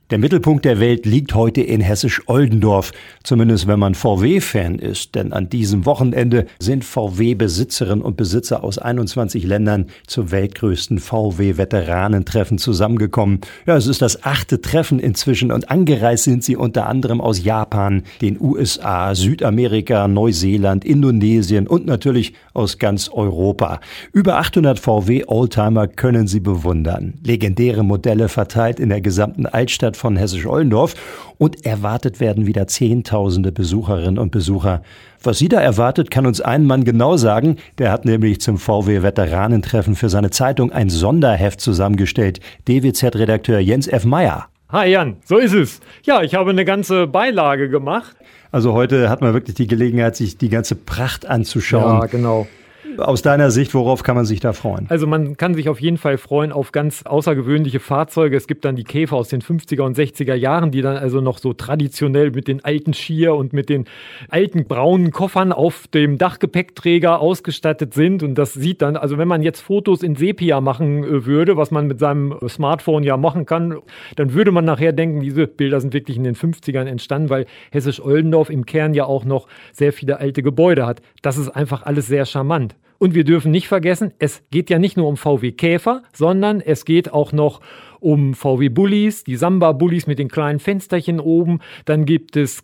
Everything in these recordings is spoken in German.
Der Mittelpunkt der Welt liegt heute in Hessisch-Oldendorf, zumindest wenn man VW-Fan ist. Denn an diesem Wochenende sind VW-Besitzerinnen und Besitzer aus 21 Ländern zum weltgrößten VW-Veteranentreffen zusammengekommen. Ja, es ist das 8. Treffen inzwischen und angereist sind sie unter anderem aus Japan, den USA, Südamerika, Neuseeland, Indonesien und natürlich aus ganz Europa. Über 800 VW-Oldtimer können sie bewundern. Legendäre Modelle verteilt in der gesamten Altstadt von Hessisch-Oldendorf und erwartet werden wieder Zehntausende Besucherinnen und Besucher. Was sie da erwartet, kann uns ein Mann genau sagen. Der hat nämlich zum VW-Veteranentreffen für seine Zeitung ein Sonderheft zusammengestellt. DWZ-Redakteur Jens F. Meyer. Hi Jan, so ist es. Ja, ich habe eine ganze Beilage gemacht. Also heute hat man wirklich die Gelegenheit, sich die ganze Pracht anzuschauen. Ja, genau. Aus deiner Sicht, worauf kann man sich da freuen? Also man kann sich auf jeden Fall freuen auf ganz außergewöhnliche Fahrzeuge. Es gibt dann die Käfer aus den 50er und 60er Jahren, die dann also noch so traditionell mit den alten Skier und mit den alten braunen Koffern auf dem Dachgepäckträger ausgestattet sind. Und das sieht dann, also wenn man jetzt Fotos in Sepia machen würde, was man mit seinem Smartphone ja machen kann, dann würde man nachher denken, diese Bilder sind wirklich in den 50ern entstanden, weil Hessisch-Oldendorf im Kern ja auch noch sehr viele alte Gebäude hat. Das ist einfach alles sehr charmant. Und wir dürfen nicht vergessen, es geht ja nicht nur um VW-Käfer, sondern es geht auch noch um VW-Bullis, die Samba-Bullis mit den kleinen Fensterchen oben. Dann gibt es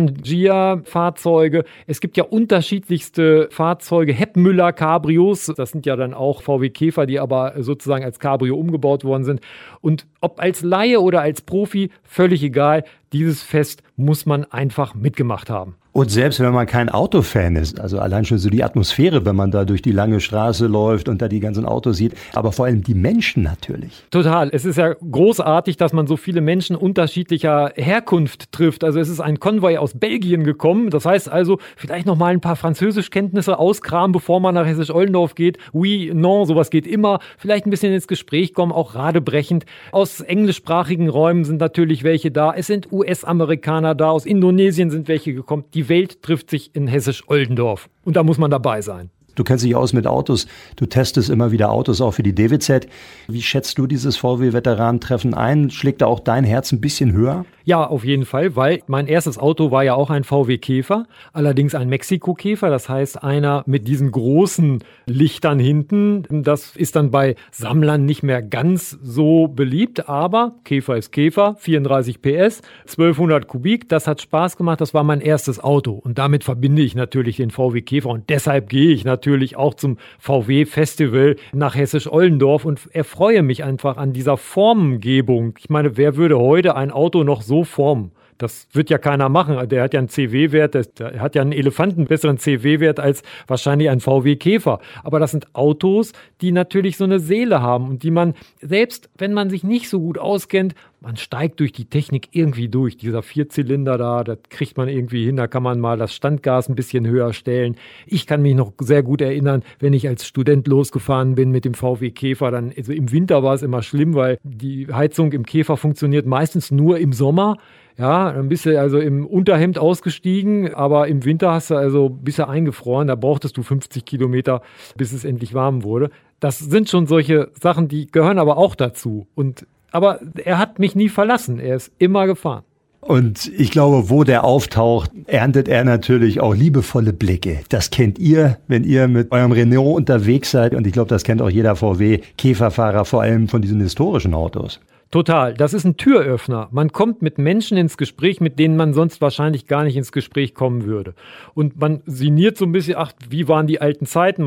Karmann-Gia-Fahrzeuge. Es gibt ja unterschiedlichste Fahrzeuge, Hepp-Müller-Cabrios. Das sind ja dann auch VW-Käfer, die aber sozusagen als Cabrio umgebaut worden sind. Und ob als Laie oder als Profi, völlig egal. Dieses Fest muss man einfach mitgemacht haben. Und selbst wenn man kein Autofan ist, also allein schon so die Atmosphäre, wenn man da durch die lange Straße läuft und da die ganzen Autos sieht, aber vor allem die Menschen natürlich. Total. Es ist ja großartig, dass man so viele Menschen unterschiedlicher Herkunft trifft. Also es ist ein Konvoi aus Belgien gekommen. Das heißt also, vielleicht noch mal ein paar Französischkenntnisse auskramen, bevor man nach Hessisch-Oldendorf geht. Oui, non, sowas geht immer. Vielleicht ein bisschen ins Gespräch kommen, auch radebrechend. Aus englischsprachigen Räumen sind natürlich welche da. Es sind US-Amerikaner da. Aus Indonesien sind welche gekommen. Die Welt trifft sich in Hessisch-Oldendorf. Und da muss man dabei sein. Du kennst dich aus mit Autos. Du testest immer wieder Autos, auch für die DWZ. Wie schätzt du dieses VW-Veteranentreffen ein? Schlägt da auch dein Herz ein bisschen höher? Ja, auf jeden Fall, weil mein erstes Auto war ja auch ein VW-Käfer, allerdings ein Mexiko-Käfer, das heißt einer mit diesen großen Lichtern hinten. Das ist dann bei Sammlern nicht mehr ganz so beliebt, aber Käfer ist Käfer, 34 PS, 1200 Kubik, das hat Spaß gemacht, das war mein erstes Auto und damit verbinde ich natürlich den VW-Käfer und deshalb gehe ich natürlich auch zum VW-Festival nach Hessisch-Oldendorf und erfreue mich einfach an dieser Formengebung. Ich meine, wer würde heute ein Auto noch so formen? Das wird ja keiner machen. Der hat ja einen CW-Wert, der hat ja einen Elefanten besseren CW-Wert als wahrscheinlich ein VW-Käfer. Aber das sind Autos, die natürlich so eine Seele haben und die man, selbst wenn man sich nicht so gut auskennt, man steigt durch die Technik irgendwie durch. Dieser Vierzylinder da, das kriegt man irgendwie hin. Da kann man mal das Standgas ein bisschen höher stellen. Ich kann mich noch sehr gut erinnern, wenn ich als Student losgefahren bin mit dem VW-Käfer. Dann, also im Winter war es immer schlimm, weil die Heizung im Käfer funktioniert meistens nur im Sommer. Ja, dann bist du also im Unterhemd ausgestiegen, aber im Winter bist du eingefroren. Da brauchtest du 50 Kilometer, bis es endlich warm wurde. Das sind schon solche Sachen, die gehören aber auch dazu. Aber er hat mich nie verlassen. Er ist immer gefahren. Und ich glaube, wo der auftaucht, erntet er natürlich auch liebevolle Blicke. Das kennt ihr, wenn ihr mit eurem Renault unterwegs seid. Und ich glaube, das kennt auch jeder VW-Käferfahrer, vor allem von diesen historischen Autos. Total. Das ist ein Türöffner. Man kommt mit Menschen ins Gespräch, mit denen man sonst wahrscheinlich gar nicht ins Gespräch kommen würde. Und man sinniert so ein bisschen, wie waren die alten Zeiten?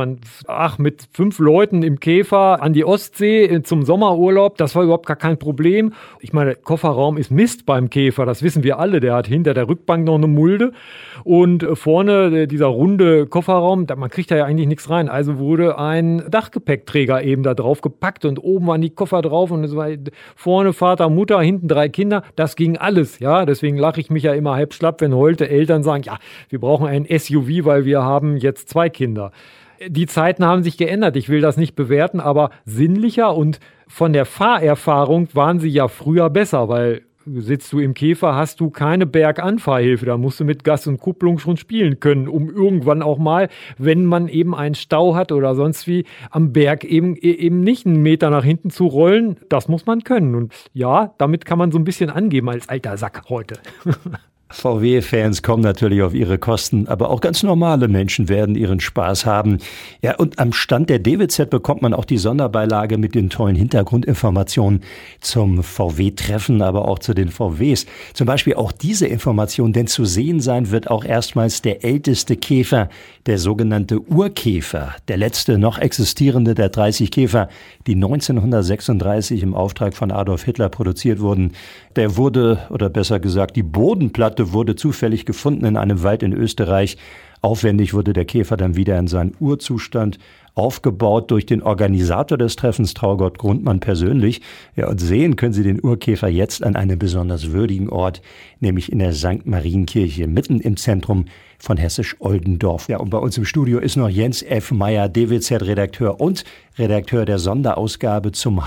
Mit 5 Leuten im Käfer an die Ostsee zum Sommerurlaub, das war überhaupt gar kein Problem. Ich meine, Kofferraum ist Mist beim Käfer, das wissen wir alle. Der hat hinter der Rückbank noch eine Mulde und vorne dieser runde Kofferraum, man kriegt da ja eigentlich nichts rein. Also wurde ein Dachgepäckträger eben da drauf gepackt und oben waren die Koffer drauf und es war vorne Vater, Mutter, hinten 3 Kinder, das ging alles, ja, deswegen lache ich mich ja immer halb schlapp, wenn heute Eltern sagen, ja, wir brauchen ein SUV, weil wir haben jetzt 2 Kinder. Die Zeiten haben sich geändert, ich will das nicht bewerten, aber sinnlicher und von der Fahrerfahrung waren sie ja früher besser, weil sitzt du im Käfer, hast du keine Berganfahrhilfe. Da musst du mit Gas und Kupplung schon spielen können, um irgendwann auch mal, wenn man eben einen Stau hat oder sonst wie, am Berg eben nicht einen Meter nach hinten zu rollen. Das muss man können. Und ja, damit kann man so ein bisschen angeben als alter Sack heute. VW-Fans kommen natürlich auf ihre Kosten, aber auch ganz normale Menschen werden ihren Spaß haben. Ja, und am Stand der DWZ bekommt man auch die Sonderbeilage mit den tollen Hintergrundinformationen zum VW-Treffen, aber auch zu den VWs. Zum Beispiel auch diese Information, denn zu sehen sein wird auch erstmals der älteste Käfer, der sogenannte Urkäfer, der letzte noch existierende der 30 Käfer, die 1936 im Auftrag von Adolf Hitler produziert wurden. Der wurde, oder besser gesagt, die Bodenplatte wurde zufällig gefunden in einem Wald in Österreich. Aufwendig wurde der Käfer dann wieder in seinen Urzustand aufgebaut durch den Organisator des Treffens, Traugott Grundmann persönlich. Ja, und sehen können Sie den Urkäfer jetzt an einem besonders würdigen Ort, nämlich in der St. Marienkirche, mitten im Zentrum von Hessisch-Oldendorf. Ja, und bei uns im Studio ist noch Jens F. Meyer, DWZ-Redakteur und Redakteur der Sonderausgabe zum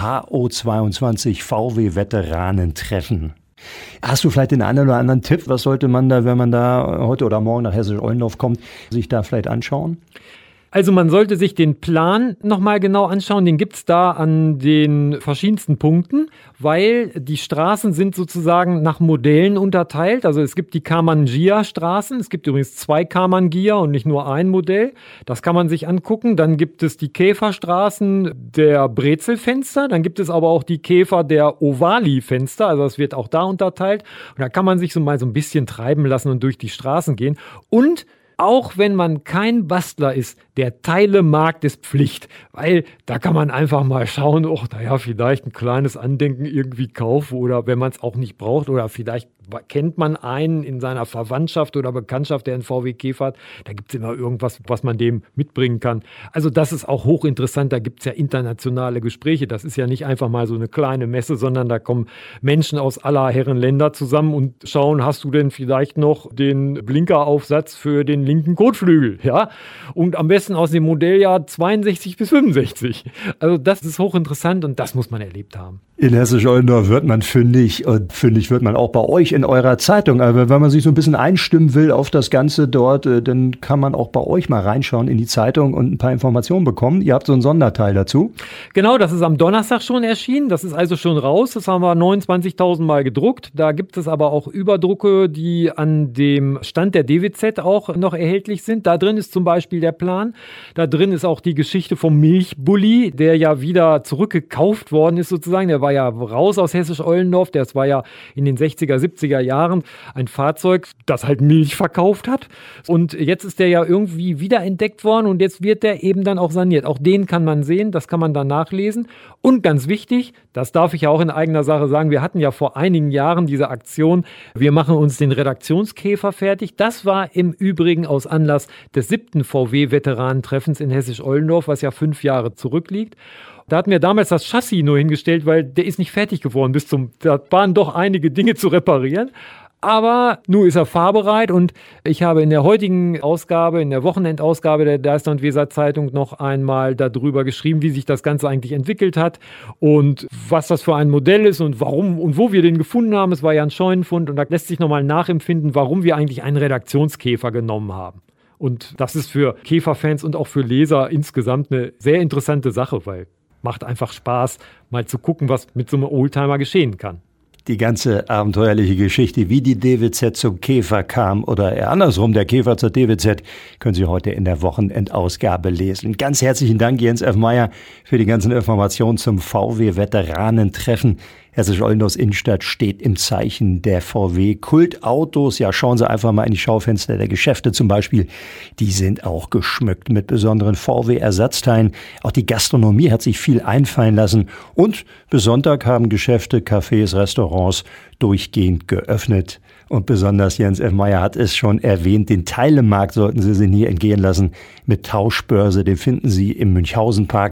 HO22 VW-Veteranentreffen. Hast du vielleicht den einen oder anderen Tipp? Was sollte man da, wenn man da heute oder morgen nach Hessisch-Oldendorf kommt, sich da vielleicht anschauen? Also man sollte sich den Plan nochmal genau anschauen, den gibt's da an den verschiedensten Punkten, weil die Straßen sind sozusagen nach Modellen unterteilt. Also es gibt die Kamangia-Straßen, es gibt übrigens 2 Kamangia und nicht nur ein Modell. Das kann man sich angucken. Dann gibt es die Käferstraßen der Brezelfenster, dann gibt es aber auch die Käfer der Ovali-Fenster, also das wird auch da unterteilt. Und da kann man sich so mal so ein bisschen treiben lassen und durch die Straßen gehen. Und auch wenn man kein Bastler ist, der Teilemarkt ist Pflicht, weil da kann man einfach mal schauen, vielleicht ein kleines Andenken irgendwie kaufen oder wenn man es auch nicht braucht oder vielleicht kennt man einen in seiner Verwandtschaft oder Bekanntschaft, der einen VW Käfer hat, da gibt es immer irgendwas, was man dem mitbringen kann. Also das ist auch hochinteressant, da gibt es ja internationale Gespräche, das ist ja nicht einfach mal so eine kleine Messe, sondern da kommen Menschen aus aller Herren Länder zusammen und schauen, hast du denn vielleicht noch den Blinkeraufsatz für den linken Kotflügel, ja? Und am besten aus dem Modelljahr 62 bis 65. Also das ist hochinteressant und das muss man erlebt haben. In Hessisch-Oldendorf wird man fündig und fündig wird man auch bei euch in eurer Zeitung. Aber wenn man sich so ein bisschen einstimmen will auf das Ganze dort, dann kann man auch bei euch mal reinschauen in die Zeitung und ein paar Informationen bekommen. Ihr habt so einen Sonderteil dazu. Genau, das ist am Donnerstag schon erschienen. Das ist also schon raus. Das haben wir 29.000 Mal gedruckt. Da gibt es aber auch Überdrucke, die an dem Stand der DWZ auch noch erhältlich sind. Da drin ist zum Beispiel der Plan. Da drin ist auch die Geschichte vom Milchbully, der ja wieder zurückgekauft worden ist sozusagen. Der war ja raus aus Hessisch-Oldendorf. Das war ja in den 60er, 70er Jahren ein Fahrzeug, das halt Milch verkauft hat. Und jetzt ist der ja irgendwie wiederentdeckt worden und jetzt wird der eben dann auch saniert. Auch den kann man sehen, das kann man dann nachlesen. Und ganz wichtig, das darf ich ja auch in eigener Sache sagen, wir hatten ja vor einigen Jahren diese Aktion, wir machen uns den Redaktionskäfer fertig. Das war im Übrigen aus Anlass des 7. VW-Veteranentreffens in Hessisch-Oldendorf, was ja 5 Jahre zurückliegt. Da hatten wir damals das Chassis nur hingestellt, weil der ist nicht fertig geworden da waren doch einige Dinge zu reparieren. Aber nun ist er fahrbereit und ich habe in der heutigen Ausgabe, in der Wochenendausgabe der Deister und Weser Zeitung noch einmal darüber geschrieben, wie sich das Ganze eigentlich entwickelt hat und was das für ein Modell ist und warum und wo wir den gefunden haben. Es war ja ein Scheunenfund und da lässt sich nochmal nachempfinden, warum wir eigentlich einen Redaktionskäfer genommen haben. Und das ist für Käferfans und auch für Leser insgesamt eine sehr interessante Sache, weil macht einfach Spaß, mal zu gucken, was mit so einem Oldtimer geschehen kann. Die ganze abenteuerliche Geschichte, wie die DWZ zum Käfer kam oder eher andersrum, der Käfer zur DWZ, können Sie heute in der Wochenendausgabe lesen. Ganz herzlichen Dank, Jens F. Meyer, für die ganzen Informationen zum VW-Veteranentreffen. Hessisch-Oldendorfs Innenstadt steht im Zeichen der VW-Kultautos. Ja, schauen Sie einfach mal in die Schaufenster der Geschäfte zum Beispiel. Die sind auch geschmückt mit besonderen VW-Ersatzteilen. Auch die Gastronomie hat sich viel einfallen lassen. Und bis Sonntag haben Geschäfte, Cafés, Restaurants durchgehend geöffnet. Und besonders Jens F. Meyer hat es schon erwähnt, den Teilemarkt sollten Sie sich nie entgehen lassen. Mit Tauschbörse, den finden Sie im Münchhausenpark.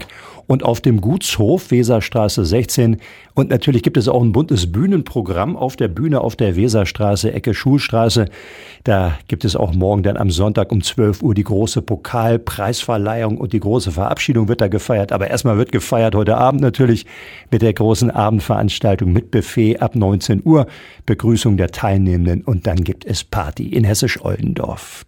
und auf dem Gutshof Weserstraße 16. Und natürlich gibt es auch ein buntes Bühnenprogramm auf der Bühne auf der Weserstraße, Ecke Schulstraße. Da gibt es auch morgen dann am Sonntag um 12 Uhr die große Pokalpreisverleihung und die große Verabschiedung wird da gefeiert. Aber erstmal wird gefeiert heute Abend natürlich mit der großen Abendveranstaltung mit Buffet ab 19 Uhr, Begrüßung der Teilnehmenden und dann gibt es Party in Hessisch Oldendorf.